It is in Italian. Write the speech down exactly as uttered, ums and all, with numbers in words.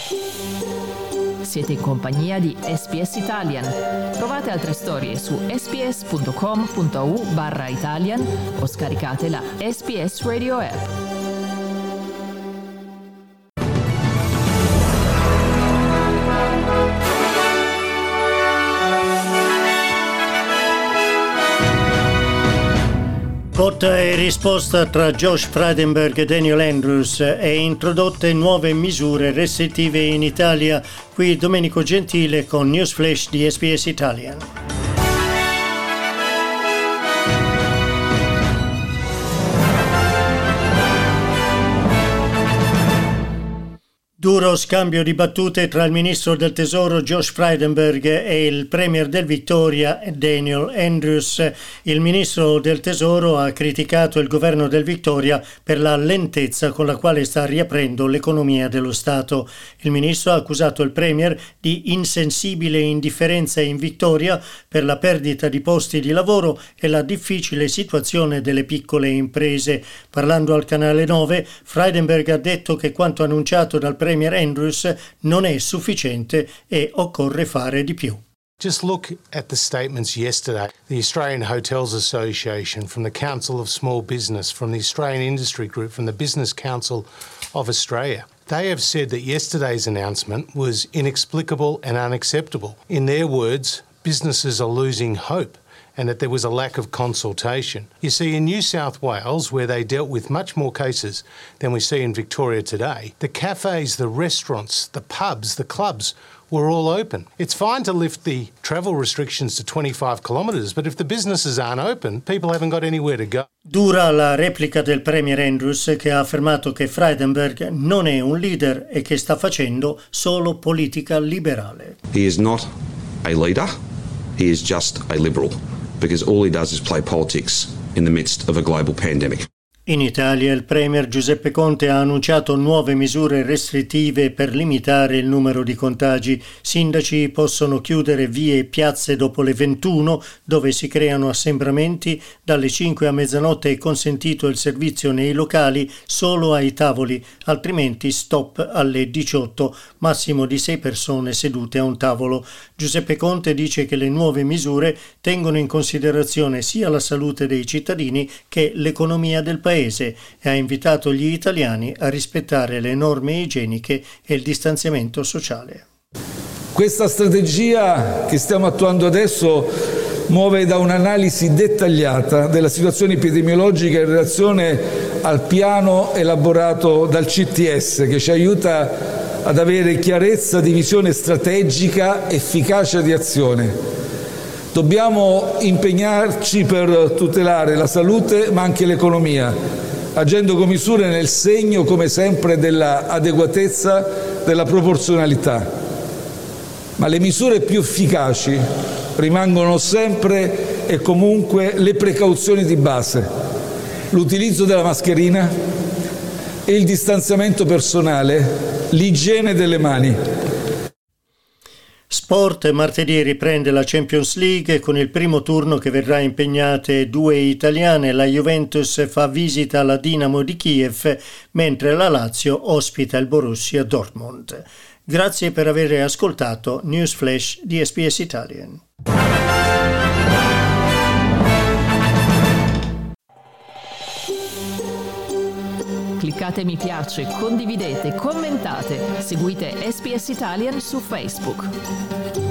Siete in compagnia di S B S Italian. Trovate altre storie su sbs.com.au barra Italian o scaricate la S B S Radio app. Botta e risposta tra Josh Frydenberg e Daniel Andrews e introdotte nuove misure restrittive in Italia. Qui Domenico Gentile con News Flash di S B S Italian. Duro scambio di battute tra il ministro del Tesoro Josh Frydenberg e il premier del Victoria Daniel Andrews. Il ministro del Tesoro ha criticato il governo del Victoria per la lentezza con la quale sta riaprendo l'economia dello Stato. Il ministro ha accusato il premier di insensibile indifferenza in Victoria per la perdita di posti di lavoro e la difficile situazione delle piccole imprese. Parlando al canale nove, Frydenberg ha detto che quanto annunciato dal premier Andrews non è sufficiente e occorre fare di più. Just look at the statements yesterday. The Australian Hotels Association, from the Council of Small Business, from the Australian Industry Group, from the Business Council of Australia. They have said that yesterday's announcement was inexplicable and unacceptable. In their words, businesses are losing hope, and that there was a lack of consultation. You see, in New South Wales, where they dealt with much more cases than we see in Victoria today, the cafes, the restaurants, the pubs, the clubs were all open. It's fine to lift the travel restrictions to twenty-five kilometres, but if the businesses aren't open, people haven't got anywhere to go. Dura la replica del premier Andrews, che ha affermato che Frydenberg non è un leader e che sta facendo solo politica liberale. He is not a leader, he is just a liberal. Because all he does is play politics in the midst of a global pandemic. In Italia il premier Giuseppe Conte ha annunciato nuove misure restrittive per limitare il numero di contagi. Sindaci possono chiudere vie e piazze dopo le ventuno, dove si creano assembramenti. Dalle cinque a mezzanotte è consentito il servizio nei locali solo ai tavoli, altrimenti stop alle diciotto, massimo di sei persone sedute a un tavolo. Giuseppe Conte dice che le nuove misure tengono in considerazione sia la salute dei cittadini che l'economia del paese e ha invitato gli italiani a rispettare le norme igieniche e il distanziamento sociale. Questa strategia che stiamo attuando adesso muove da un'analisi dettagliata della situazione epidemiologica in relazione al piano elaborato dal C T S, che ci aiuta ad avere chiarezza di visione strategica, efficacia di azione. Dobbiamo impegnarci per tutelare la salute ma anche l'economia, agendo con misure nel segno, come sempre, dell'adeguatezza, della proporzionalità. Ma le misure più efficaci rimangono sempre e comunque le precauzioni di base, l'utilizzo della mascherina e il distanziamento personale, l'igiene delle mani. Sport, martedì riprende la Champions League con il primo turno che verrà impegnate due italiane. La Juventus fa visita alla Dinamo di Kiev, mentre la Lazio ospita il Borussia Dortmund. Grazie per aver ascoltato News Flash di S B S Italian. Cliccate mi piace, condividete, commentate, seguite S B S Italian su Facebook.